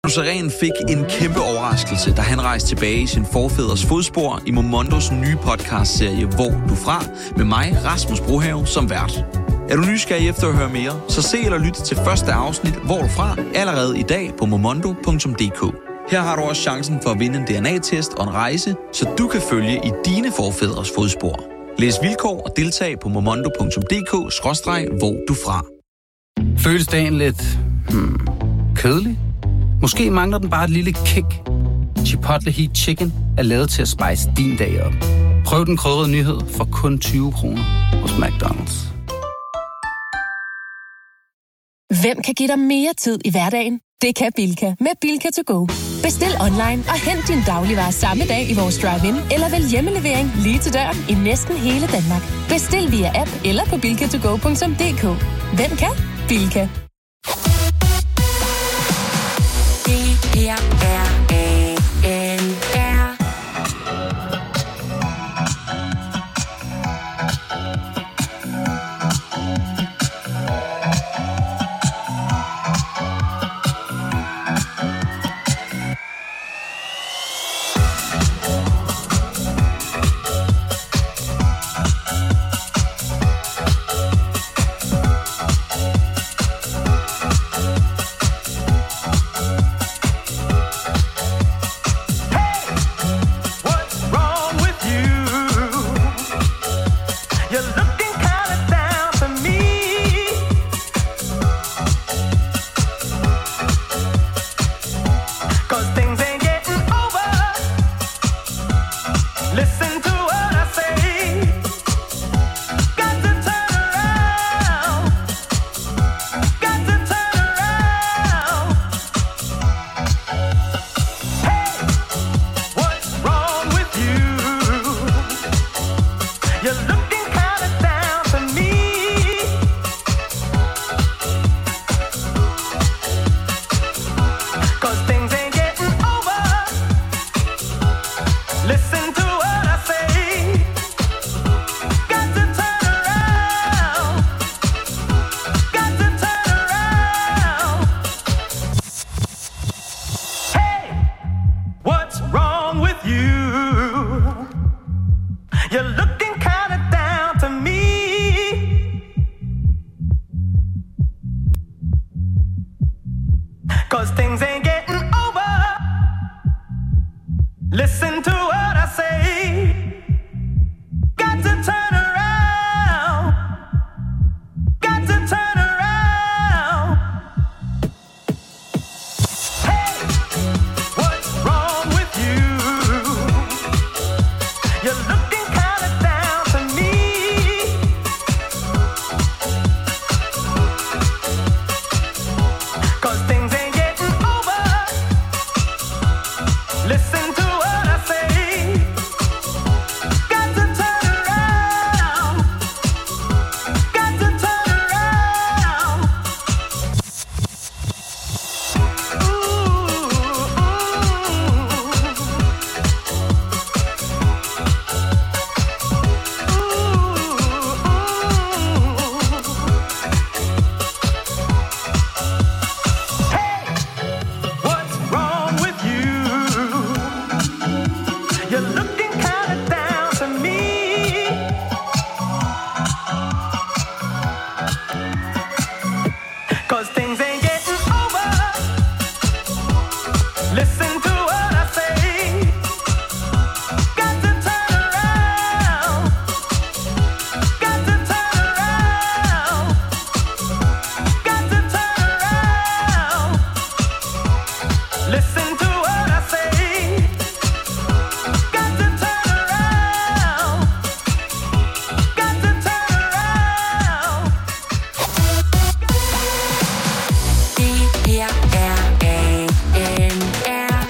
Seren fik en kæmpe overraskelse, da han rejste tilbage i sin forfædres fodspor i Momondos nye podcastserie Hvor du fra, med mig, Rasmus Brohave, som vært. Er du nysgerrig efter at høre mere, så se eller lyt til første afsnit Hvor du fra allerede i dag på momondo.dk. Her har du også chancen for at vinde en DNA-test og en rejse, så du kan følge i dine forfædres fodspor. Læs vilkår og deltag på momondo.dk/hvor du fra. Føles dagen lidt kedelig? Måske mangler den bare et lille kick. Chipotle Heat Chicken er lavet til at spice din dag op. Prøv den krydrede nyhed for kun 20 kroner hos McDonald's. Hvem kan give dig mere tid i hverdagen? Det kan Bilka med Bilka to go. Bestil online og hent din dagligvarer samme dag i vores drive-in, eller vælg hjemmelevering lige til døren i næsten hele Danmark. Bestil via app eller på bilkatogo.dk. Hvem kan? Bilka. Her er ANR. Her er ANR.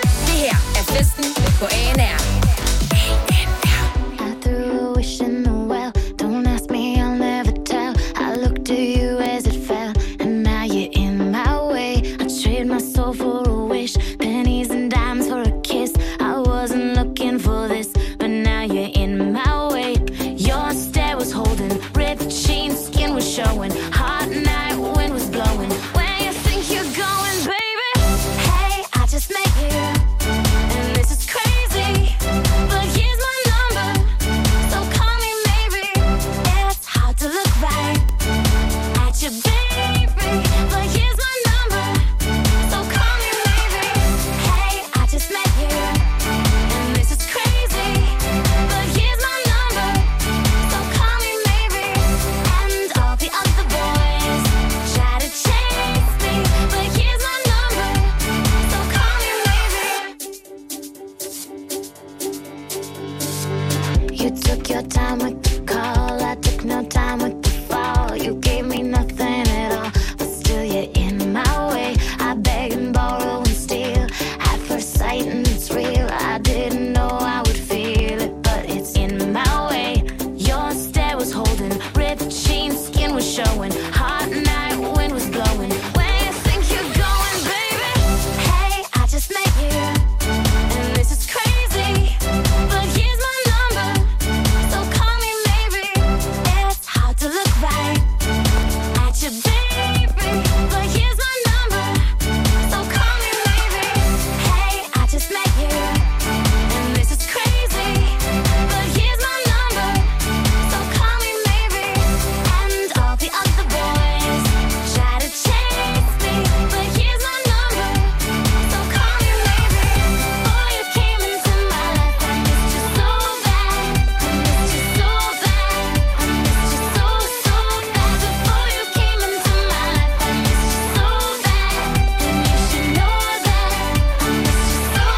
your time with the call. I took no time with the fall. You gave me nothing at all, but still you're in my way. I beg and borrow and steal at first sight, and it's real. I didn't know I would feel it, but it's in my way. Your stare was holding, ripped jeans, skin was showing. Hot night, wind was blowing. Where you think you're going, baby? Hey, I just met you, and this is crazy, but here's my number, so call me maybe. It's hard to look right at you, baby, but here's my number, so call me maybe. Hey, I just met you, and this is crazy, but here's my number, so call me maybe. And all the other boys try to chase me, but here's my number, so call me maybe. Before you came into my life, I missed you so bad. I missed you so bad. I missed you so, so bad. Before you came into my life, I missed you so bad. And you should know that I missed you so,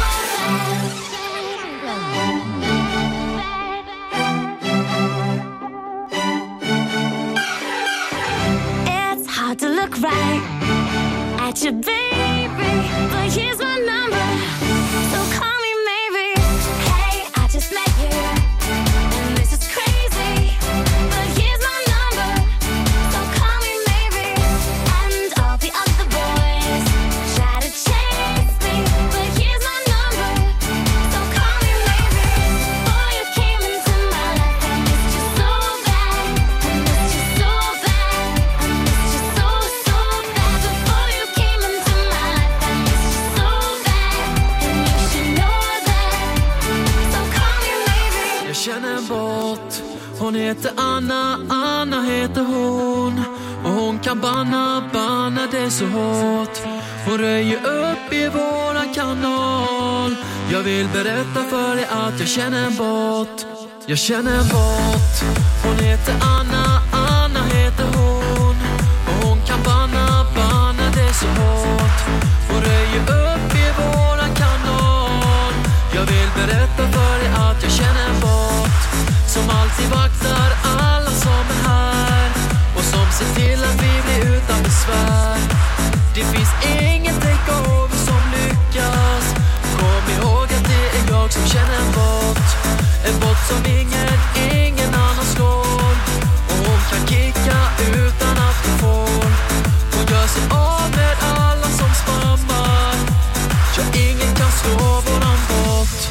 so bad. It's hard to look right at you, baby, but here's my number, so call me maybe. Hey, I just met you, and this is crazy, but here's my number, so call me maybe. And all the other boys try to chase me, but here's my number, so call me maybe. Before you came into my life, I missed you so bad. I missed you so bad. I missed you so, so bad. Before you came into my life, I missed you so bad. And you should know that, so call me maybe. Jag känner en bot. Hon heter Anna, Anna heter hon. Och hon kan banna det så hårt. Hon röjer upp i våran kanal. Jag vill berätta för dig att jag känner en bot. Jag känner en bot. Hon heter Anna, Anna heter hon. Och hon kan banna det så hårt. Hon röjer upp i våran kanal. Jag vill berätta för dig att jag känner en bot som alltid vaktar alla som är här och som ser till att vi blir utan besvär. Det finns ingen takeover som lyckas. Kom ihåg att det är jag som känner en bot. En bot som ingen annan slår. Och hon kan kicka utan att hon får. Hon gör sig av med alla som spammar. Ja, ingen kan slå våran bot.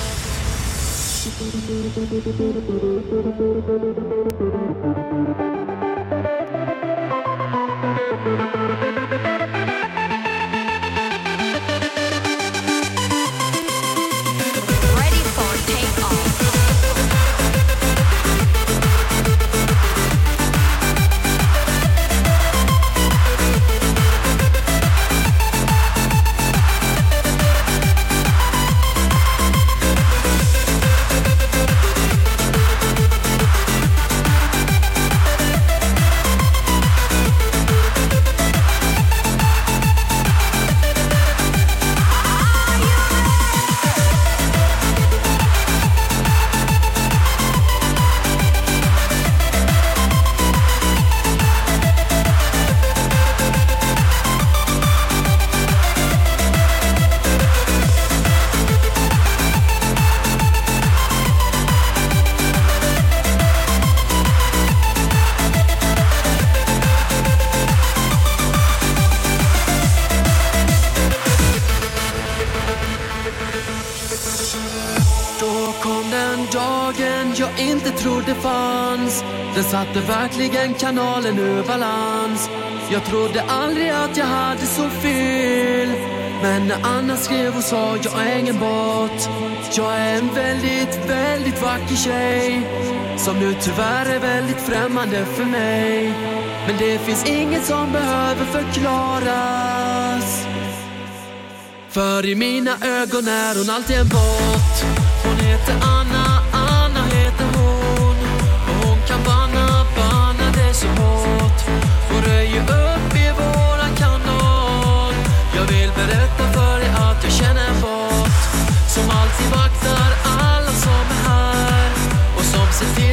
Ready for takeoff. jag inte trodde fanns. Den satte verkligen kanalen ur balans. Jag trodde aldrig att jag hade så fel. Men när Anna skrev och sa jag är ingen bot. Jag är en väldigt, väldigt vacker tjej som nu tyvärr är väldigt främmande för mig. Men det finns inget som behöver förklaras. För i mina ögon är hon alltid en bot. Hon heter Anna, Anna heter hon. Och hon kan banna det så hårt. Hon röjer upp i våran kanal. Jag vill berätta för dig att jag känner en bot som alltid vaktar alla som är här och som ser till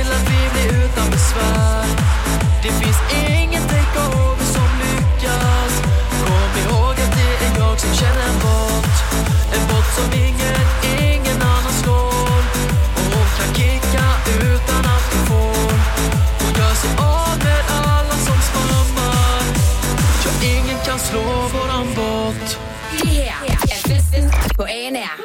på ANR.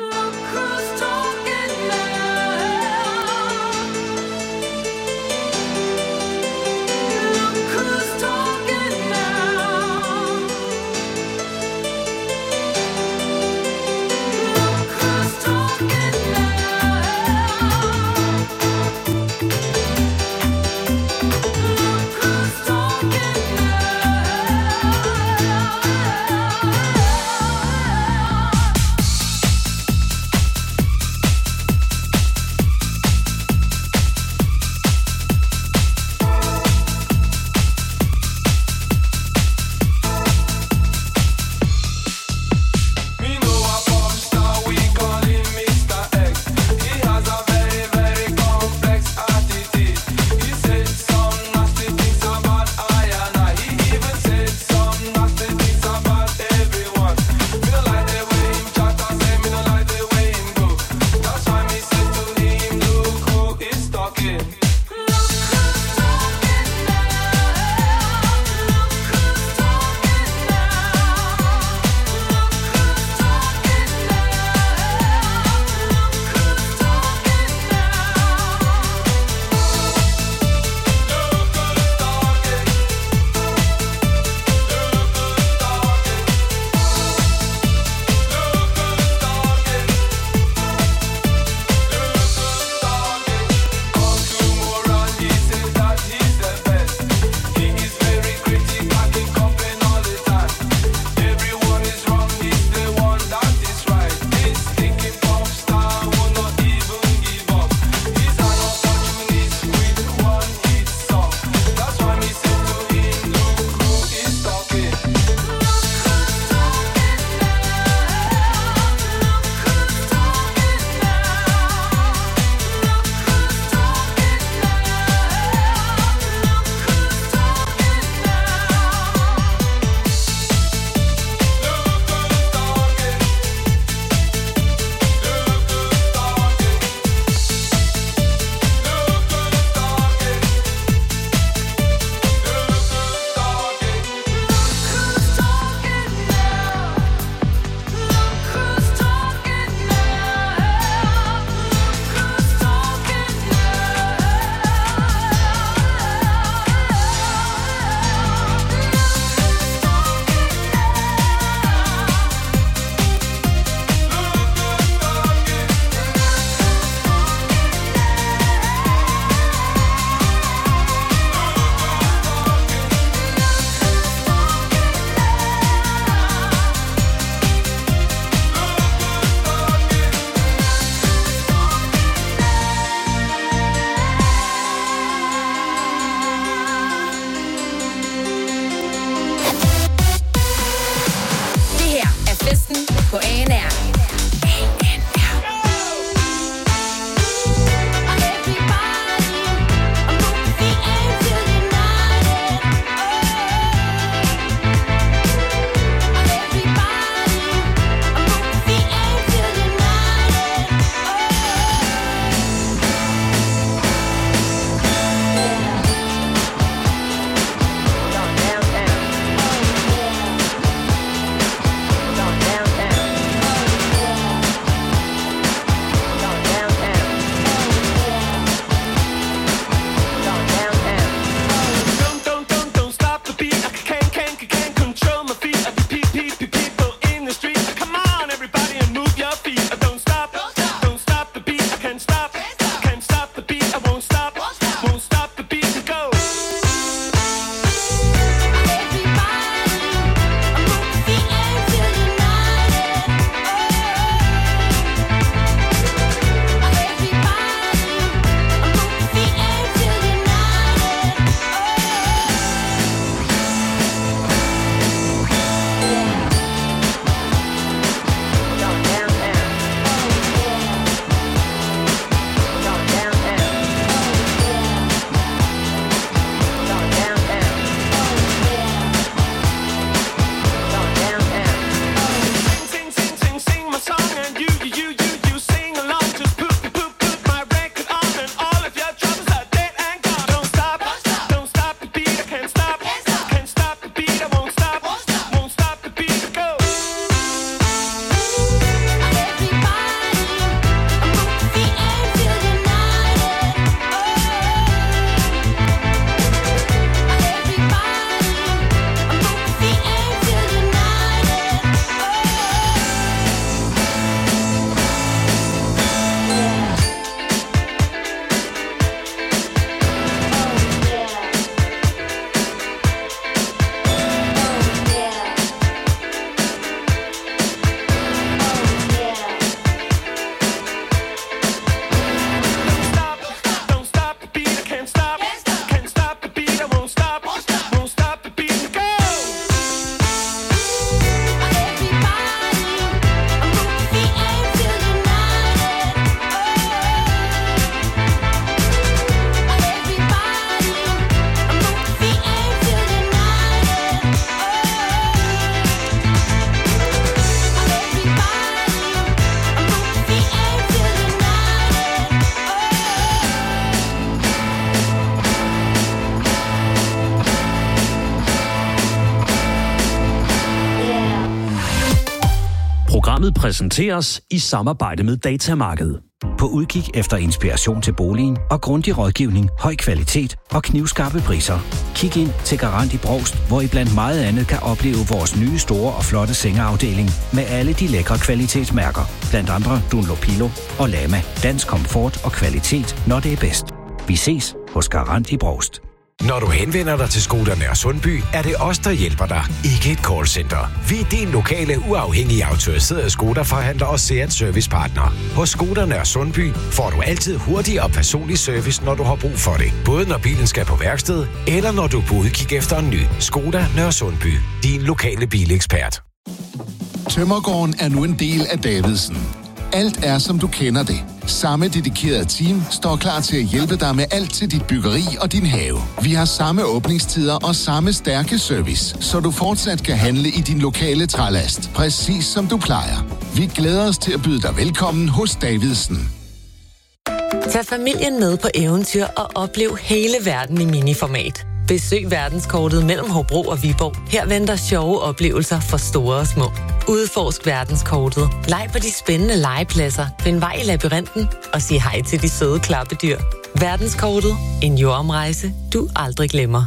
Programmet præsenteres i samarbejde med Datamarked. På udkig efter inspiration til boligen og grundig rådgivning, høj kvalitet og knivskarpe priser. Kig ind til Garant i Brovst, hvor I blandt meget andet kan opleve vores nye store og flotte sengeafdeling med alle de lækre kvalitetsmærker. Blandt andre Dunlopillo og Lama. Dansk komfort og kvalitet, når det er bedst. Vi ses hos Garant i Brovst. Når du henvender dig til Skoda Nørre Sundby, er det os, der hjælper dig, ikke et callcenter. Vi er din lokale, uafhængige autoriserede Skoda-forhandler og Seat Servicepartner. Hos Skoda Nørre Sundby får du altid hurtig og personlig service, når du har brug for det. Både når bilen skal på værksted, eller når du er på udkig efter en ny. Skoda Nørre Sundby. Din lokale bilekspert. Tømmergården er nu en del af Davidsen. Alt er, som du kender det. Samme dedikerede team står klar til at hjælpe dig med alt til dit byggeri og din have. Vi har samme åbningstider og samme stærke service, så du fortsat kan handle i din lokale trælast, præcis som du plejer. Vi glæder os til at byde dig velkommen hos Davidsen. Tag familien med på eventyr og oplev hele verden i miniformat. Besøg verdenskortet mellem Hobro og Viborg. Her venter sjove oplevelser for store og små. Udforsk verdenskortet. Leg på de spændende legepladser. Find vej i labyrinten og sig hej til de søde klappedyr. Verdenskortet. En jordomrejse, du aldrig glemmer.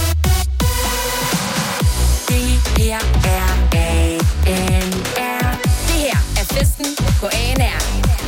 Det her er ANR. Det her er festen på ANR.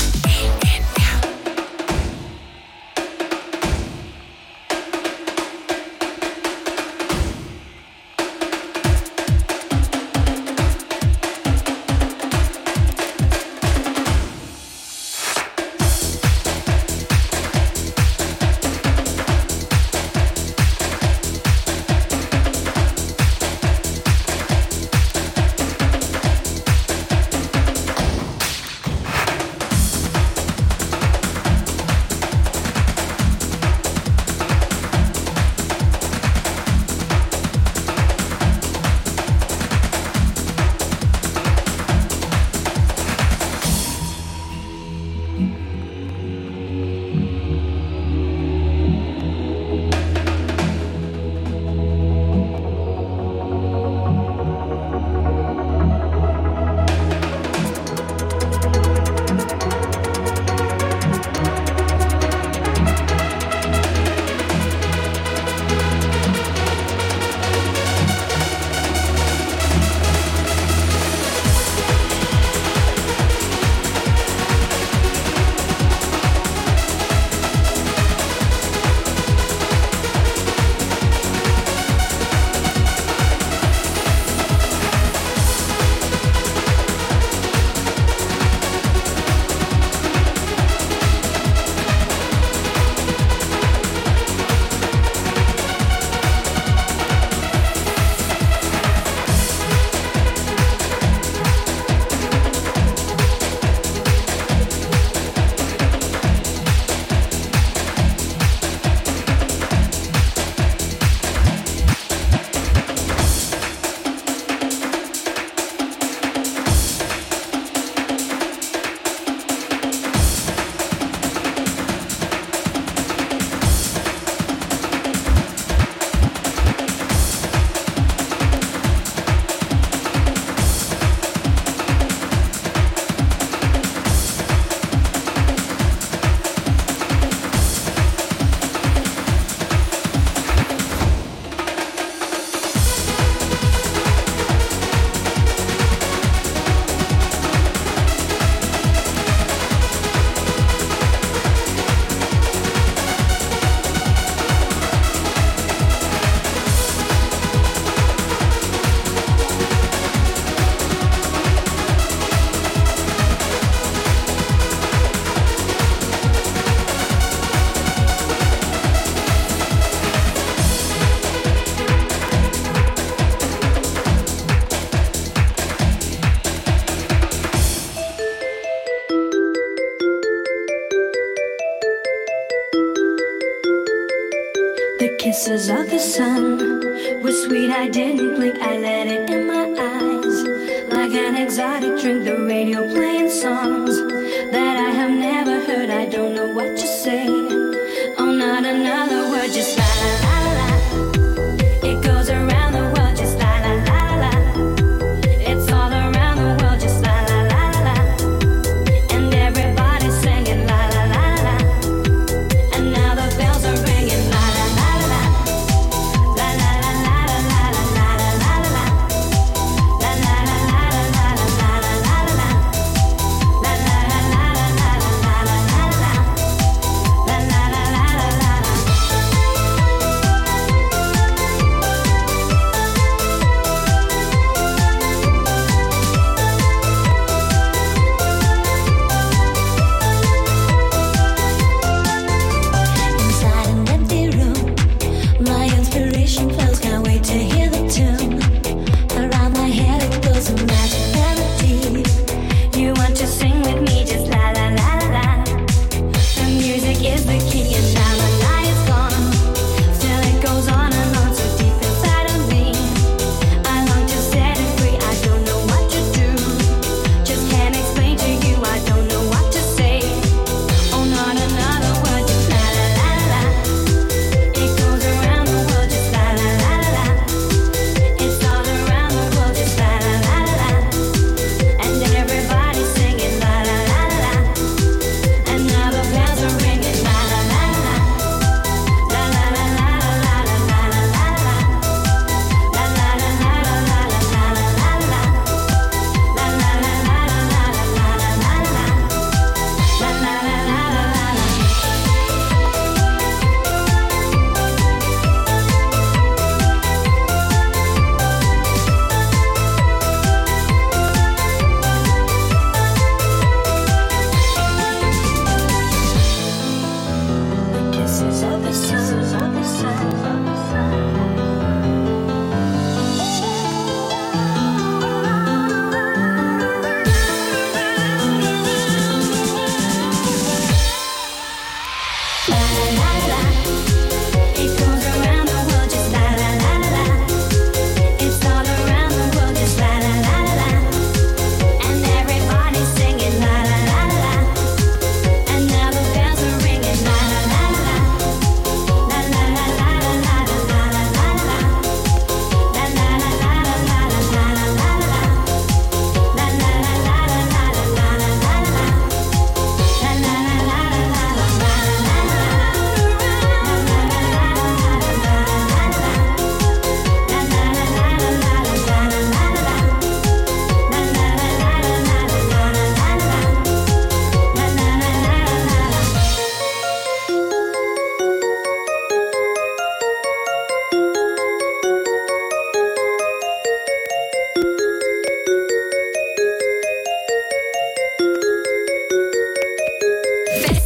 kisses of the sun were sweet, I didn't blink, I let it in my eyes. Like an exotic drink, the radio playing songs that I have never heard, I don't know what to say. Oh, not another word, just la la la la. It goes around the world, just la la la la. It's all around the world, just la la la la.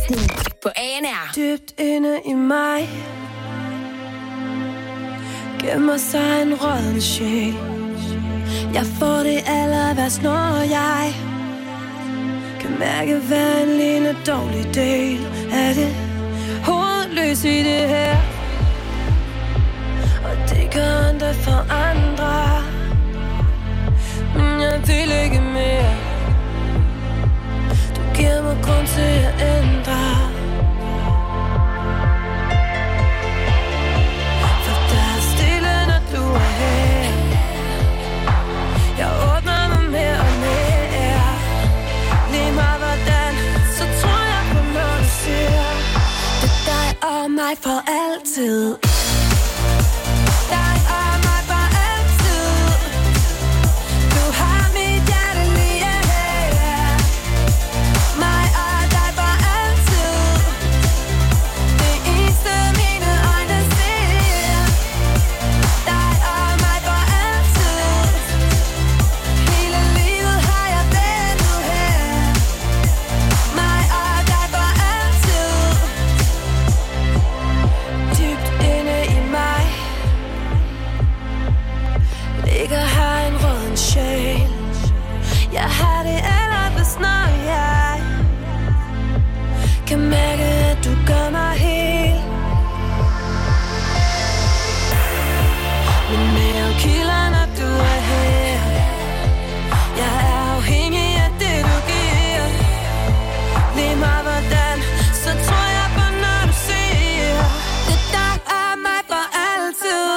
festen på ANR. Dybt inde i mig gemmer sig en rådden sjæl. Jeg får det allerværst, når jeg kan mærke hver en lille dårlig del af det hovedløs i det her. Og det gør ondt for andre, men jeg vil ikke mere. Du giver mig grund til at ændre, for der er stille, når du er her. Jeg åbner mig mere og mere. Lige meget hvordan, så tror jeg på, når du siger det er dig og mig for altid. Jeg har det allerbedst, når jeg kan mærke, at du gør mig hel. Min mave kilder, når du er her. Jeg er afhængig af det, du giver. Lige meget hvordan, så tror jeg på, når du siger det er dig og mig for altid.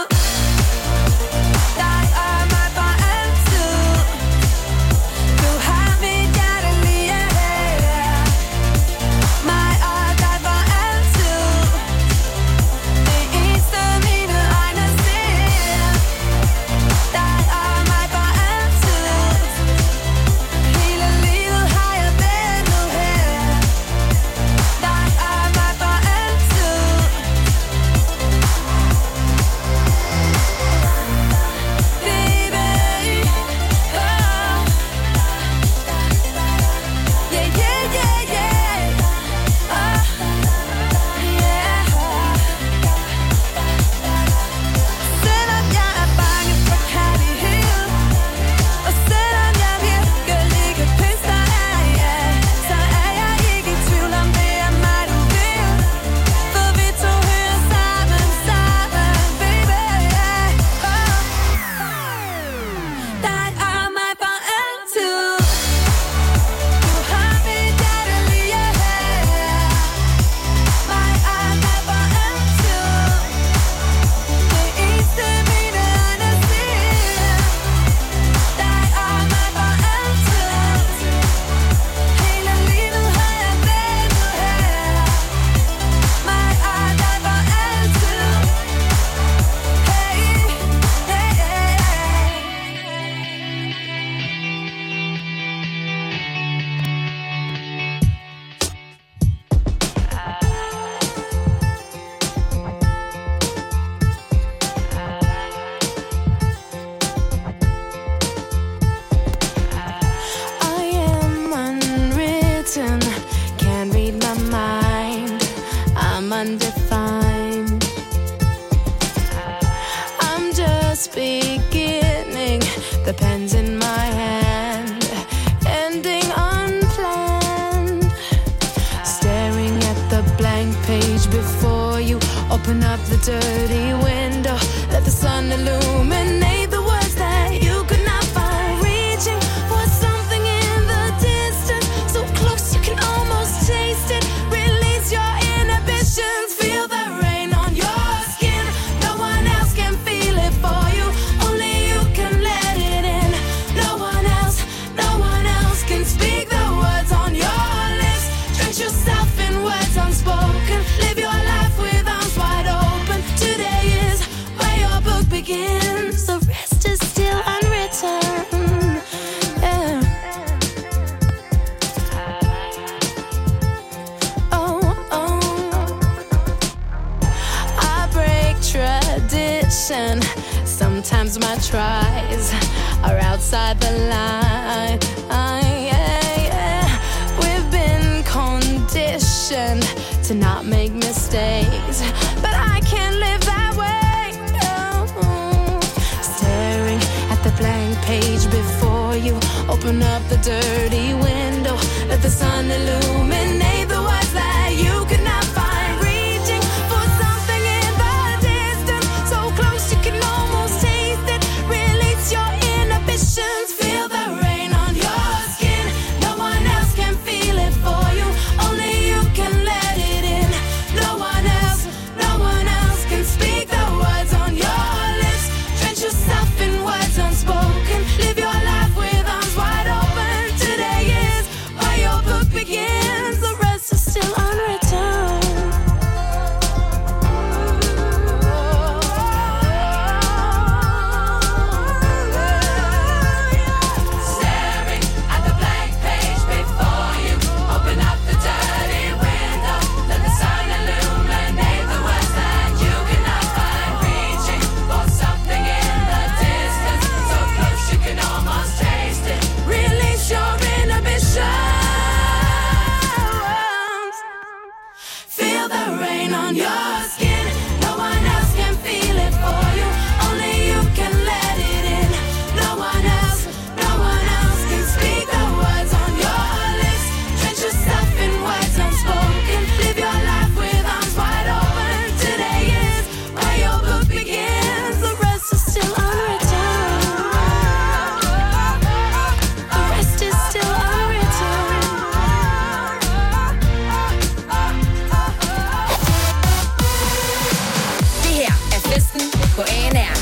Sometimes my tries are outside the line. We've been conditioned Open up the dirty window, let the sun illuminate the words that you could not find. Reaching for something in the distance, so close you can almost taste it. Release your inhibitions, feel the rain on your skin. No one else can feel it for you, only you can let it in. No one else can speak the words on your lips. Drench yourself in words unspoken, live your life with arms wide open. Today is where your book begins, the rest is still unwritten. Staring at the blank page before you, open up the dirty window, let the sun illuminate the words that you cannot find. Reaching for something in the distance, so close you can almost taste it. Release your inhibitions, feel the rain on your skin. No one else can feel it for you, only you can let it in. No one else can speak the words on your lips. Drench yourself in words unspoken, live your life with arms wide open. Today is where your book begins, the rest is still unwritten. The rest is still unwritten. Det her er festen på ANR.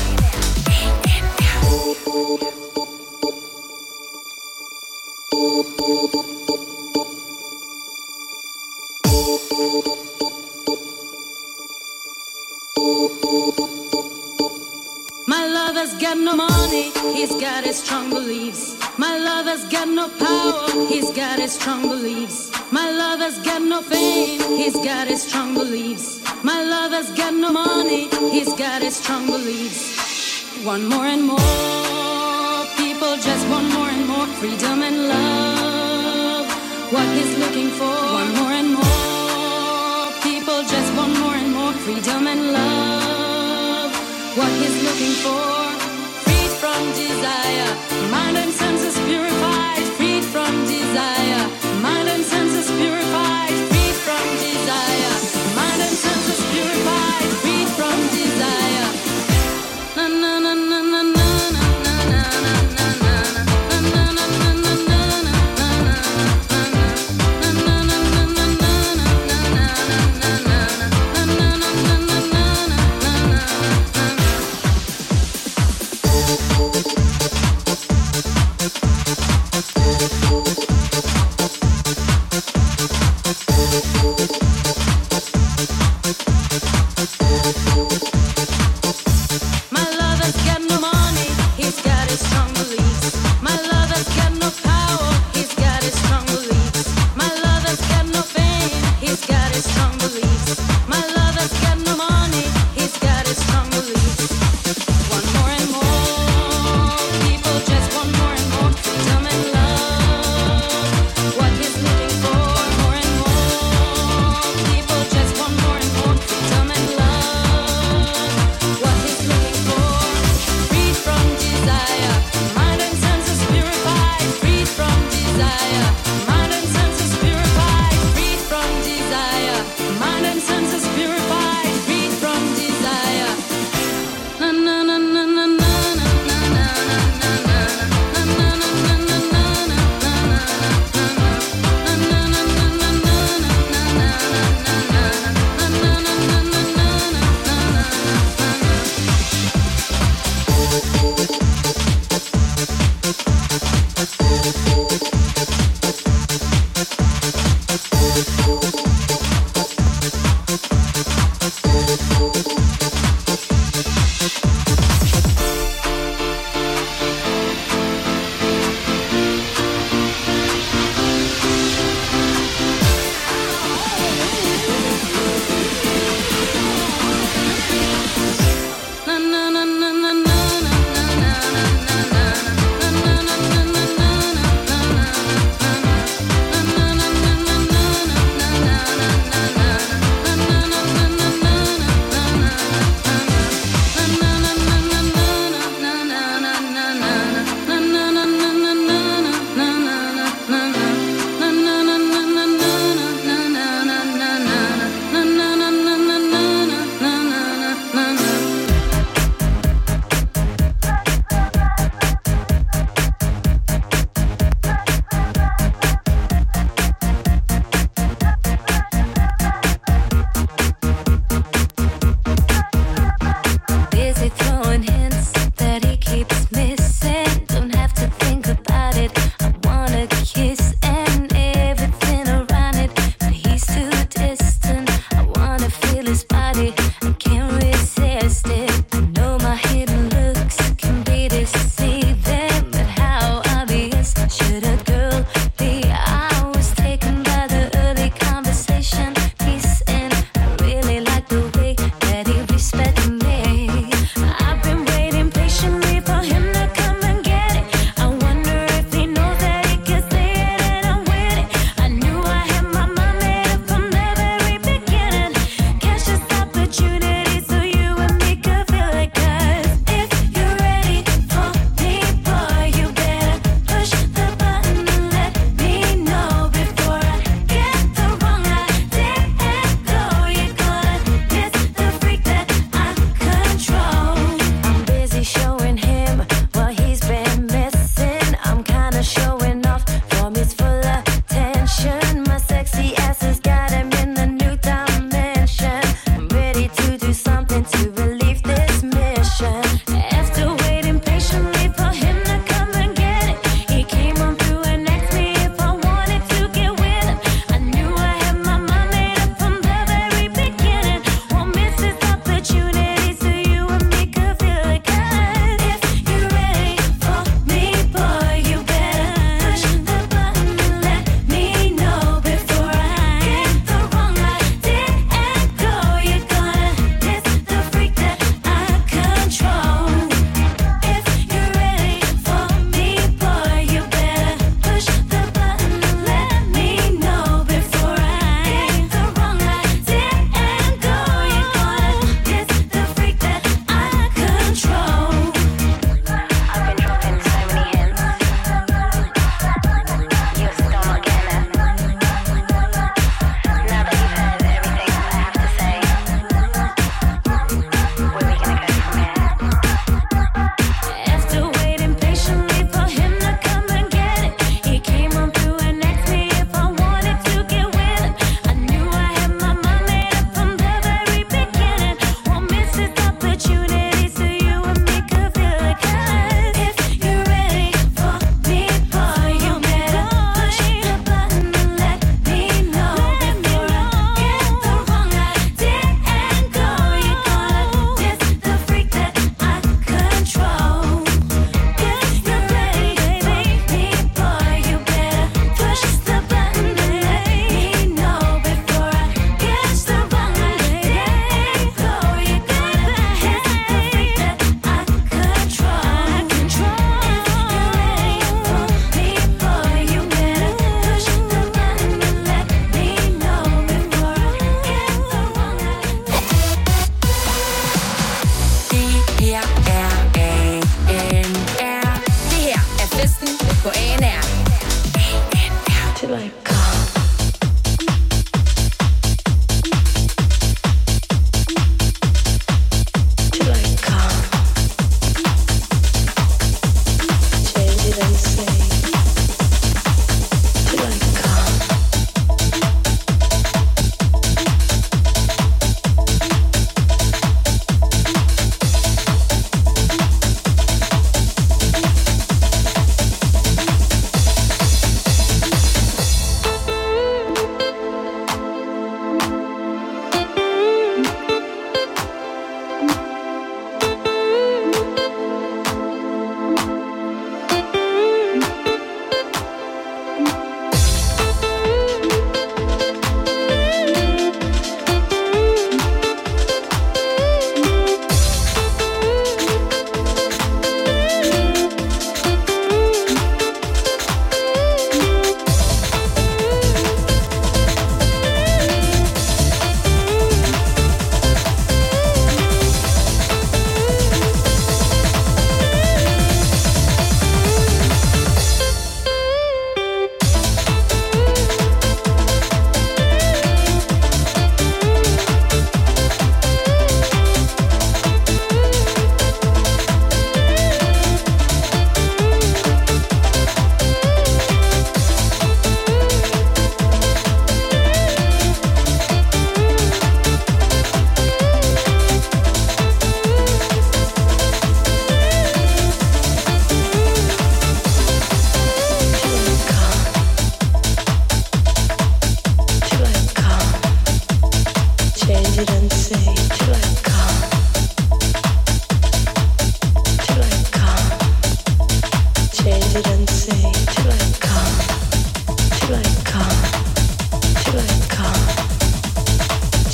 My lover's got no money, he's got his strong beliefs. My lover's got no power, he's got his strong beliefs. My lover's got no fame, he's got his strong beliefs. My lover's got no money, he's got his strong beliefs. Want more and more, people just want more and more freedom and love. What he's looking for, want more and more, people just want more and more freedom and love. What he's looking for, freed from desire, mind and senses purified, freed from desire, mind and senses purified, freed from desire, mind and senses purified, freed from desire. Na na na na na na na na na na na na na na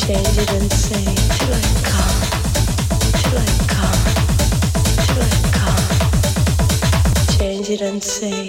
change it and say till I come, till I come, till I come. Change it and say.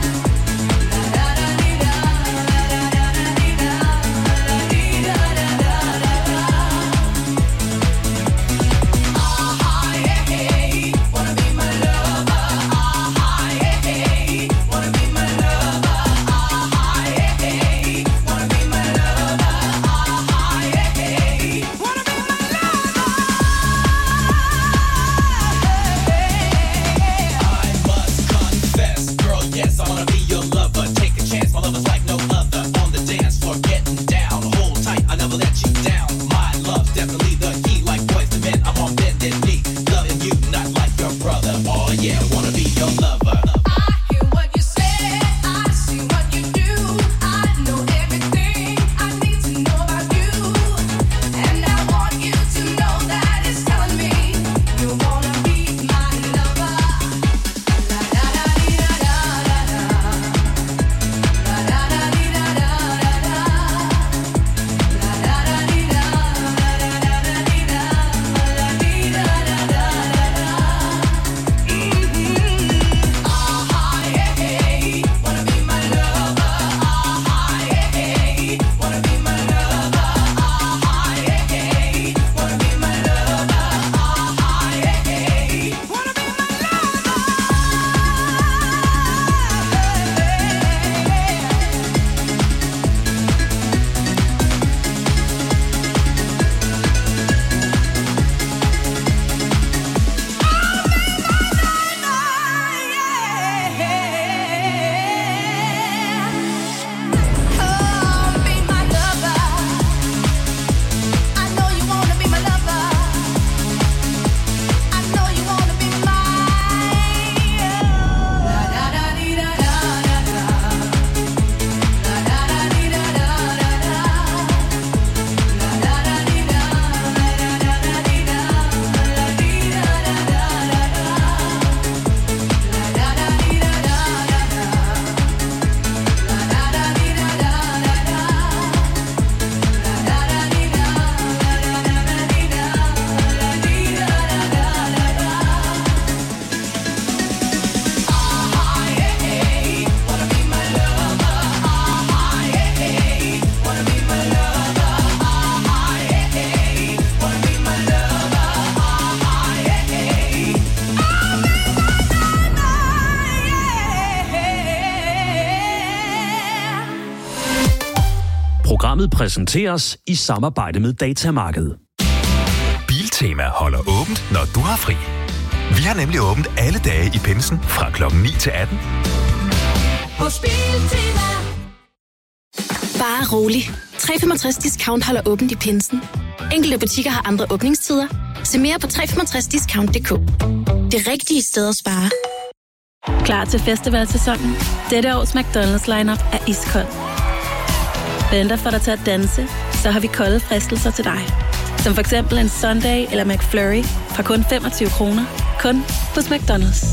Programmet præsenteres i samarbejde med Datamarkedet. Biltema holder åbent, når du har fri. Vi har nemlig åbent alle dage i pinsen fra klokken 9 til 18. Hos Biltema. Bare rolig. 365 Discount holder åbent i pinsen. Enkelte butikker har andre åbningstider. Se mere på 365discount.dk. Det rigtige sted at spare. Klar til festivalsæsonen? Dette års McDonald's lineup er iskold. Venter for dig til at danse, så har vi kolde fristelser til dig. Som for eksempel en Sunday eller McFlurry fra kun 25 kroner. Kun hos McDonald's.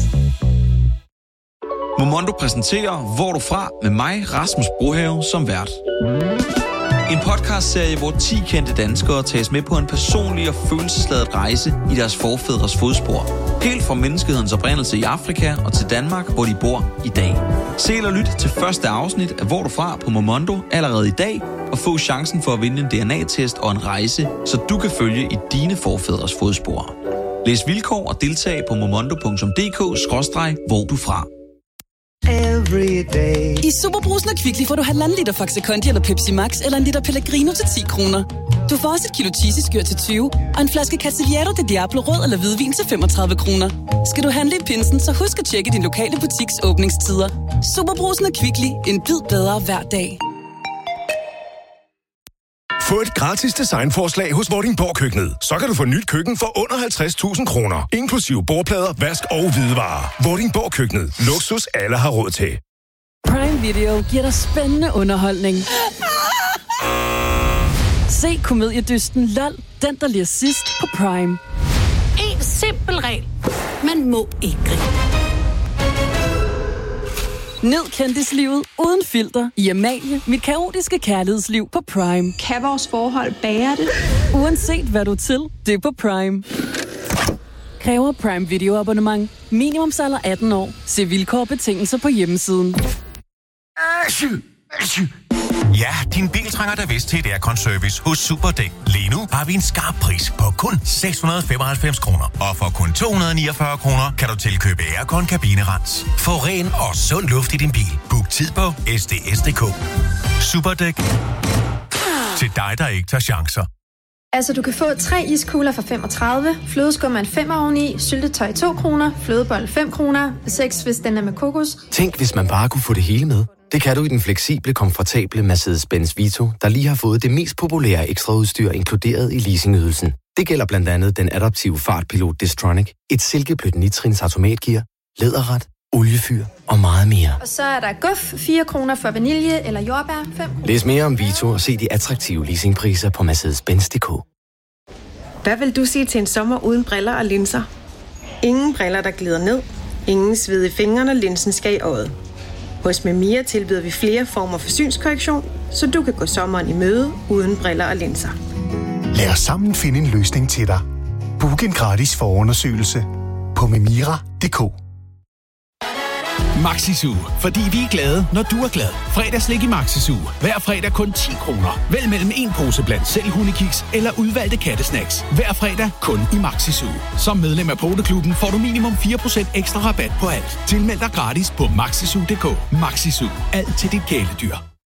Momondo præsenterer Hvor du fra med mig, Rasmus Brohave, som vært. En podcastserie, hvor 10 kendte danskere tages med på en personlig og følelsesladet rejse i deres forfædres fodspor. Helt fra menneskehedens oprindelse i Afrika og til Danmark, hvor de bor i dag. Se eller lyt til første afsnit af Hvor du fra på Momondo allerede i dag, og få chancen for at vinde en DNA-test og en rejse, så du kan følge i dine forfædres fodspor. Læs vilkår og deltag på momondo.dk/hvor du fra. I Superbrusen og Kvickly får du 1,5 liter Faxe Kondi eller Pepsi Max eller en liter Pellegrino til 10 kroner. Du får også et kilo cheesy-skyr til 20 og en flaske Castillejo de Diablo rød eller hvidvin til 35 kroner. Skal du handle i pinsen, så husk at tjekke din lokale butiks åbningstider. Superbrusen og Kvickly. En bid bedre hver dag. Få et gratis designforslag hos Vordingborg Køkkenet. Så kan du få nyt køkken for under 50.000 kroner. Inklusive bordplader, vask og hvidevarer. Vordingborg Køkkenet. Luksus alle har råd til. Prime Video giver dig spændende underholdning. Se komediedysten LOL, den der lige sidst på Prime. En simpel regel. Man må ikke grine. Nyd kendislivet uden filter i Amalie, mit kaotiske kærlighedsliv på Prime. Kan vores forhold bære det? Uanset hvad du er til, det er på Prime. Kræver Prime Video abonnement. Minimumsalder 18 år. Se vilkår og betingelser på hjemmesiden. Ja, din bil trænger da vist til et aircon-service hos Superdæk. Lige nu har vi en skarp pris på kun 695 kroner. Og for kun 249 kroner kan du tilkøbe aircon-kabinerens. Få ren og sund luft i din bil. Book tid på sds.dk. Superdæk. Til dig, der ikke tager chancer. Altså, du kan få 3 iskugler for 35, flødeskum er en 5 oveni, syltetøj 2 kroner, flødebold 5 kroner, 6 hvis den er med kokos. Tænk, hvis man bare kunne få det hele med. Det kan du i den fleksible, komfortable Mercedes-Benz Vito, der lige har fået det mest populære ekstraudstyr inkluderet i leasingydelsen. Det gælder blandt andet den adaptive fartpilot Distronic, et silkeblødt nitrins automatgear, læderret, oliefyr og meget mere. Og så er der guf, 4 kroner for vanilje eller jordbær, 5 kroner. Læs mere om Vito og se de attraktive leasingpriser på Mercedes-Benz.dk. Hvad vil du sige til en sommer uden briller og linser? Ingen briller, der glider ned. Ingen sved i fingrene, linsen skal i øjet. Hos Memia tilbyder vi flere former for synskorrektion, så du kan gå sommeren i møde uden briller og linser. Lad os sammen finde en løsning til dig. Book en gratis forundersøgelse på memira.dk. Maxi-Zoo, fordi vi er glade, når du er glad. Fredagslik i Maxi-Zoo. Hver fredag kun 10 kroner. Vælg mellem en pose blandt selv hundekiks eller udvalgte kattesnacks. Hver fredag kun i Maxi-Zoo. Som medlem af Poteklubben får du minimum 4% ekstra rabat på alt. Tilmeld dig gratis på maxizoo.dk. Maxi-Zoo. Alt til dit kæledyr.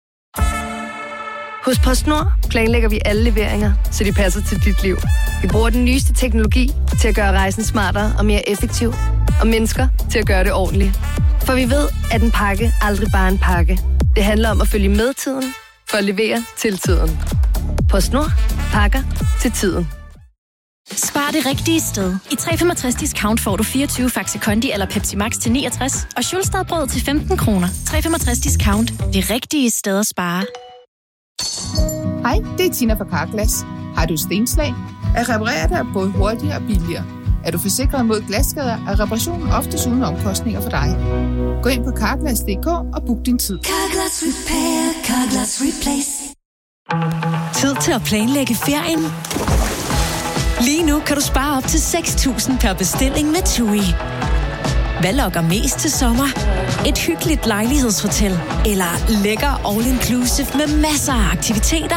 Hos PostNord planlægger vi alle leveringer, så de passer til dit liv. Vi bruger den nyeste teknologi til at gøre rejsen smartere og mere effektiv, og mennesker til at gøre det ordentligt. For vi ved, at en pakke aldrig bare er en pakke. Det handler om at følge med tiden, for at levere til tiden. PostNord. Pakker til tiden. Spar det rigtige sted. I 365 Discount får du 24 Faxe Kondi eller Pepsi Max til 69, og Schulstadbrød til 15 kroner. 365 Discount. Det rigtige sted at spare. Hej, det er Tina fra Carglass. Har du stenslag? At reparere det er både hurtigere og billigere. Er du forsikret mod glasskader, er reparationen oftest uden omkostninger for dig. Gå ind på Carglass.dk og book din tid. Carglass Repair, Carglass Replace. Tid til at planlægge ferien. Lige nu kan du spare op til 6.000 per bestilling med TUI. Hvad lokker mest til sommer? Et hyggeligt lejlighedshotel eller lækker all-inclusive med masser af aktiviteter?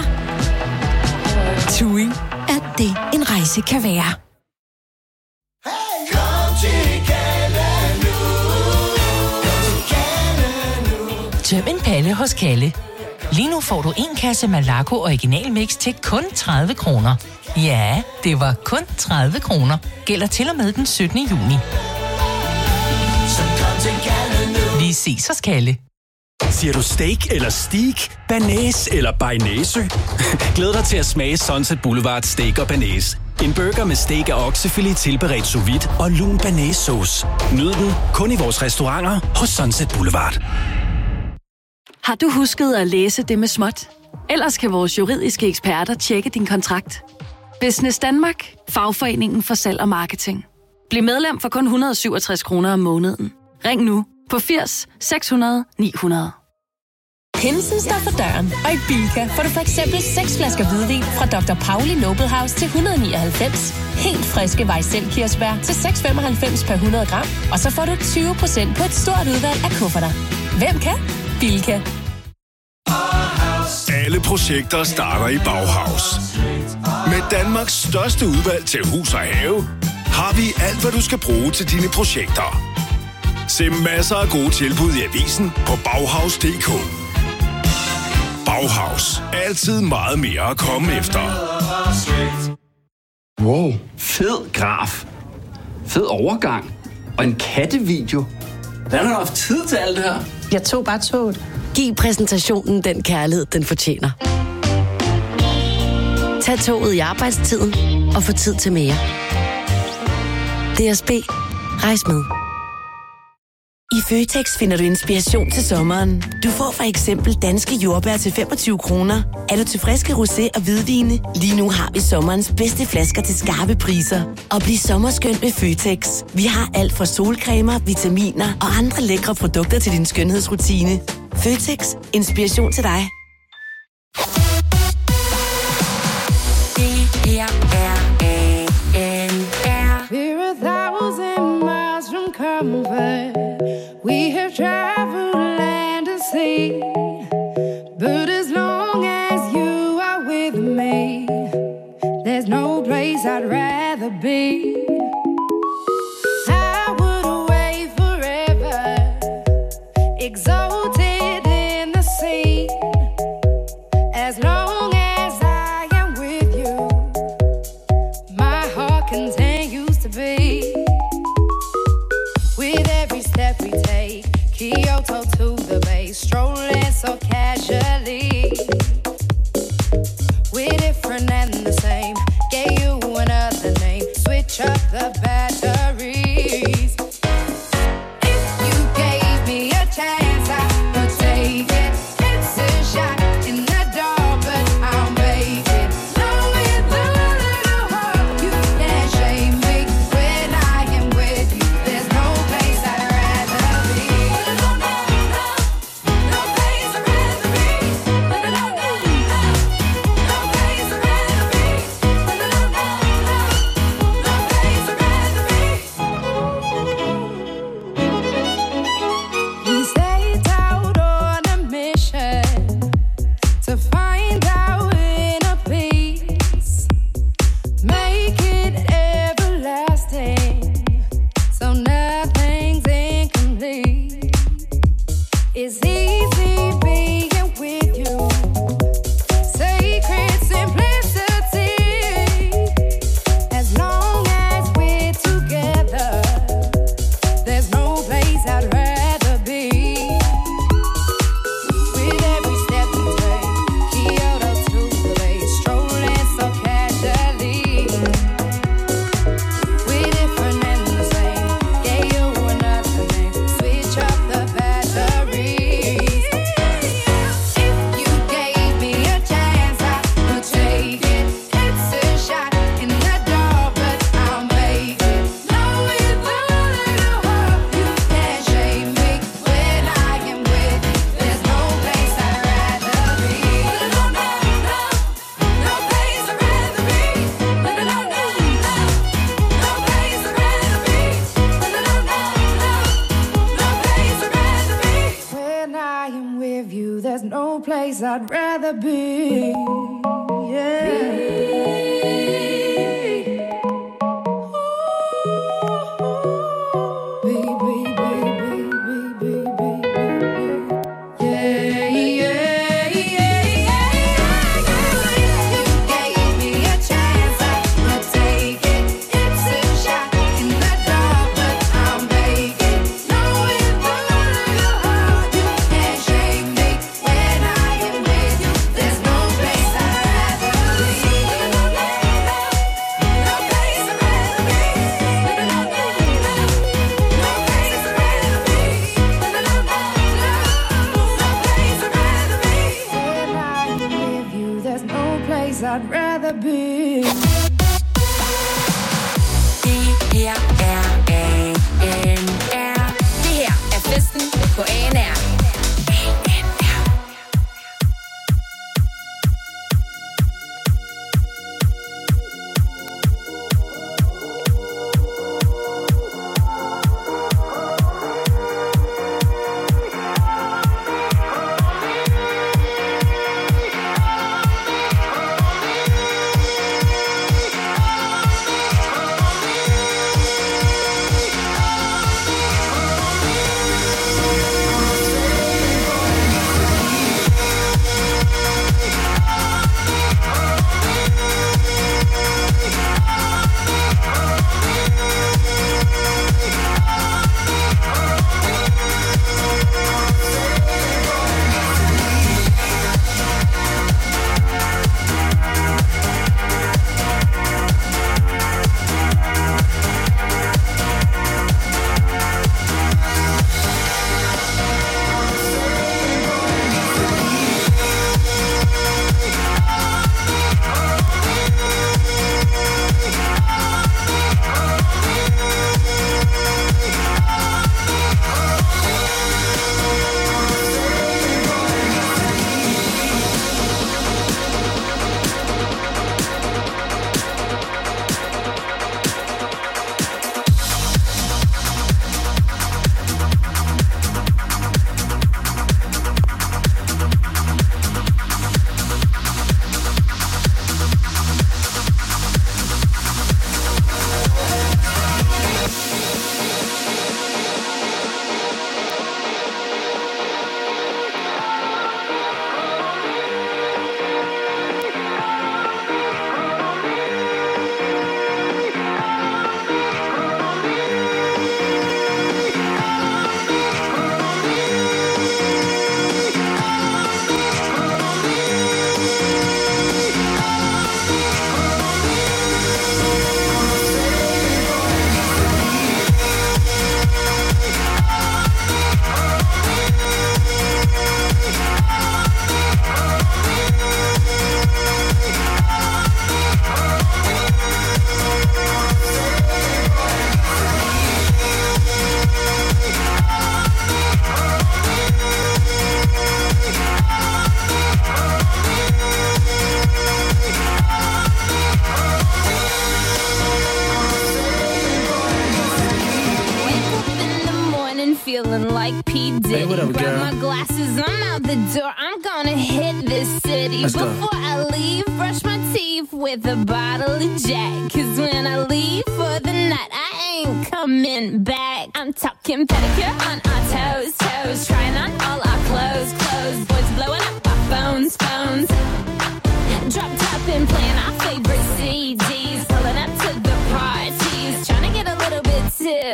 TUI er det, en rejse kan være. Tøm en pande hos Kalle. Lige nu får du en kasse Malaco Original Mix til kun 30 kroner. Ja, det var kun 30 kroner. Gælder til og med den 17. juni. Vi ses hos Kalle. Siger du steak eller steak? Banæs eller bearnaise? Glæd dig til at smage Sunset Boulevard Steak og Banæs. En burger med steak og oksefilet tilberedt sous vide og lun banæssauce. Nyd den kun i vores restauranter hos Sunset Boulevard. Har du husket at læse det med småt? Ellers kan vores juridiske eksperter tjekke din kontrakt. Business Danmark, fagforeningen for salg og marketing. Bliv medlem for kun 167 kroner om måneden. Ring nu på 80 600 900. Pinsen står for døren, og i Bilka får du for eksempel 6 flasker hvidvin fra Dr. Pauli Noble House til 199. Helt friske Weizel-kirsebær til 6,95 per 100 gram. Og så får du 20% på et stort udvalg af kufferter. Hvem kan? Bilka. Alle projekter starter i Bauhaus. Med Danmarks største udvalg til hus og have, har vi alt, hvad du skal bruge til dine projekter. Se masser af gode tilbud i avisen på Bauhaus.dk. Bauhaus. Altid meget mere at komme efter. Wow, fed graf. Fed overgang. Og en kattevideo. Hvordan har du haft tid til alt det her? Jeg tog bare toget. Giv præsentationen den kærlighed, den fortjener. Tag toget i arbejdstiden og få tid til mere. DSB. Rejs med. I Føtex finder du inspiration til sommeren. Du får for eksempel danske jordbær til 25 kroner. Er du til friske rosé og hvidvine? Lige nu har vi sommerens bedste flasker til skarpe priser. Og bliv sommerskønt med Føtex. Vi har alt fra solcremer, vitaminer og andre lækre produkter til din skønhedsrutine. Føtex. Inspiration til dig. We're 1,000 miles from comfort. We have traveled land and sea. But as long as you are with me, there's no place I'd rather be. I would away forever, exalted in the sea. As long as I am with you, my heart continues to beat. With every step we take, Kyoto to the bay, strolling so casually. We're different and the same, gave you another name, switch up the batteries. If you gave me a chance, I would take it. It's a shot in the dark, but I'll make it. Know with a little hope, you can't shame me. When I am with you, there's no place I'd rather be. No place I'd rather be. No place I'd rather be. No place I'd rather be. We set out on a mission to find our inner peace, make it everlasting, so nothing's incomplete. It's easy being with you, sacred simplicity. As long as we're together, there's no place I'd rather be. With every step we take, Kyoto to the bay, strolling so casually. We're different and the same, gave you another name, switch up the batteries. If you gave me a chance, I would take it. It's a shot in the dark, but I'll make it. Know with a little hope, you can't shame me. When I am with you, there's no place I'd rather be. No place I'd rather be. No place I'd rather be. No place I'd rather be. When I am with you, there's no place I'd rather be. Yeah. place I'd rather be. Det her er ANR. Det her er festen på ANR. Feeling like P. Diddy. Hey, what up, grab girl? my glasses, I'm out the door. I'm gonna hit this city. Let's go. Before I leave, brush my teeth with a bottle of Jack. Cause when I leave for the night, I ain't coming back. I'm talking pedicure on our toes, toes. Trying on all our clothes, clothes. Boys blowing up our phones, phones. Drop top and playing our favorite CDs. Pulling up to the parties. Trying to get a little bit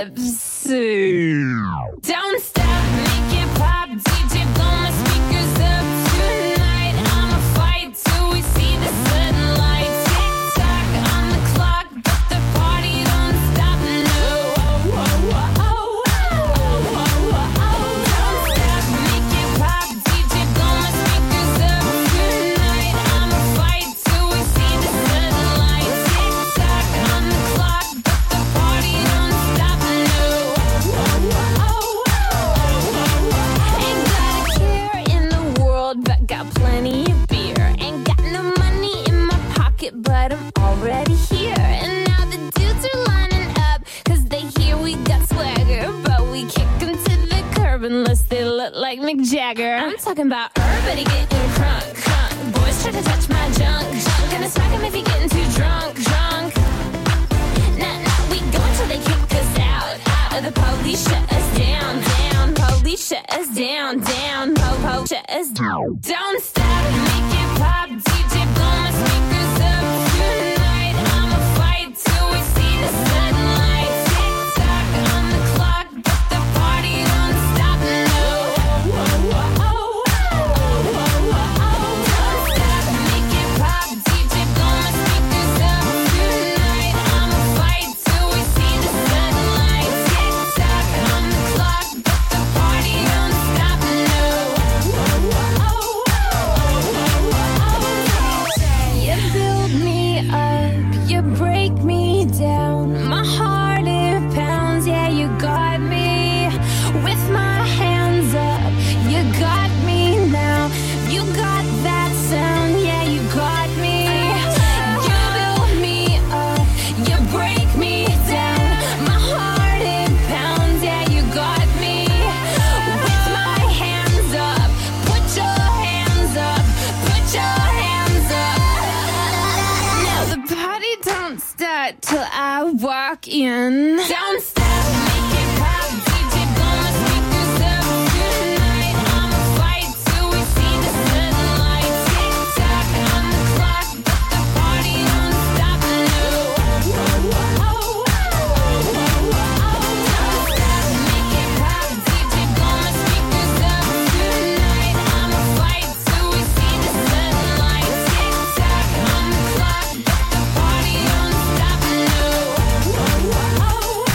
tipsy. Don't stop, make it pop. DJ, blow my speakers up tonight. I'ma fight till we see the sunlight. Tick tock on the clock, but the party don't stop. No. Don't stop, make it pop. DJ, blow my speakers up tonight. I'ma fight till we see the sunlight. Tick tock on the clock, but the party don't stop. No. Ain't got a care in the world, but got plenty of beer. Ain't got no money in my pocket, but I'm already here. And now the dudes are lining up, cause they hear we got swagger. But we kick them to the curb unless they look like Mick Jagger. I'm talking about everybody getting crunk, crunk. Boys try to touch my junk, junk. Gonna smack him if he getting too drunk, drunk. Nah, we go until they kick us out, out. The police shut us down, down. Police shut us down, down. Po, shut us down. Don't stop, make it pop. DJ, blow my speakers up tonight. I'ma fight till we see the sunlight. Tick tock on the clock, but the party don't stop. No. Don't stop, make it pop. DJ, blow my speakers up tonight. I'ma fight till we see the sunlight. Tick tock on the clock, but the party don't stop. No. Don't start till I walk in. Don't stop.